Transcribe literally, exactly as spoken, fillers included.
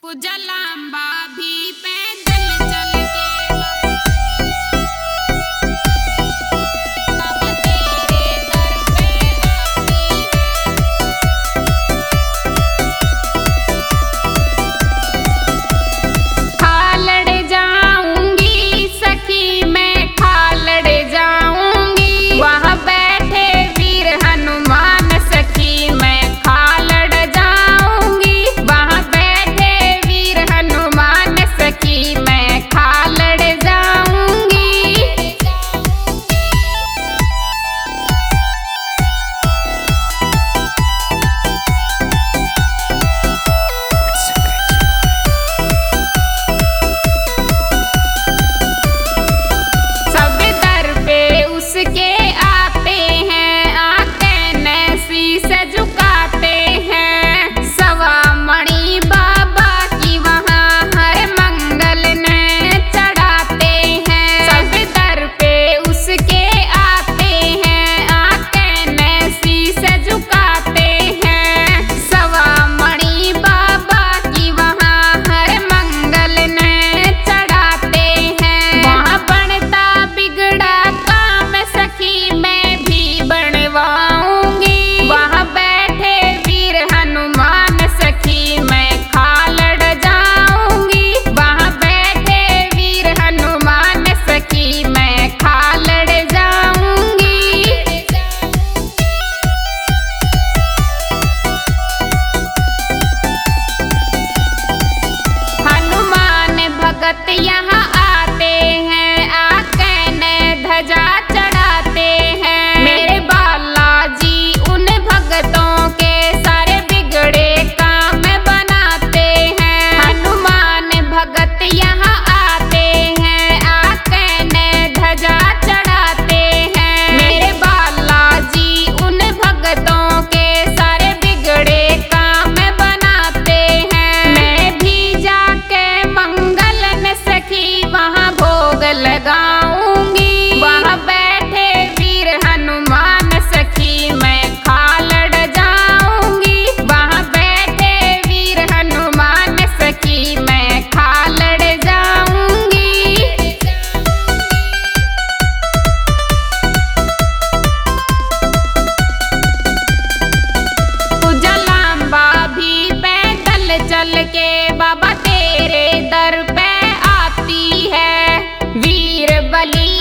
कुजलांबा भी पैदल चल के बाबा तेरे दर पे आती है। खालड़ जाऊंगी सखी मैं खालड़ जाऊंगी, वहाँ बैठे वीर हनुमान सखी मैं खालड़ जाऊंगी, वहाँ बैठे वीर हनुमान सखी मैं खालड़ जाऊंगी। सब दर पे उसके आते हैं, आके नैसी से झुकाते हैं, सवा मणि बाबा की वहाँ हर मंगल ने चढ़ाते हैं। सब दर पे उसके आते हैं, आके नैसी से झुकाते हैं, सवा मणि बाबा की वहाँ हर मंगल ने चढ़ाते हैं। वहाँ बनता बिगड़ा काम सखी मैं भी बनवाऊंगी, वहाँ बैठे वीर हनुमान सखी मैं खालड़ जाऊंगी, वहाँ बैठे वीर हनुमान सखी मैं खालड़ जाऊंगी। हनुमान भगत यहाँ आते हैं, आके ने ध्वजा चढ़ाते हैं, मेरे बालाजी उन भगतों के सारे बिगड़े काम बनाते हैं। हनुमान भगत यहाँ आते हैं, आके ने ध्वजा चढ़ाते हैं, मेरे बालाजी उन भगतों के सारे बिगड़े काम बनाते हैं। मैं भी जाके मंगल में सखी वहाँ भोग लगाऊंगी, वहाँ बैठे वीर हनुमान सखी मैं खालड़ जाऊंगी, वहाँ बैठे वीर हनुमान सखी मैं खालड़ जाऊंगी। कुजलांबा भी पैदल चल के बाबा तेरे दर पे आती है, वीर बलि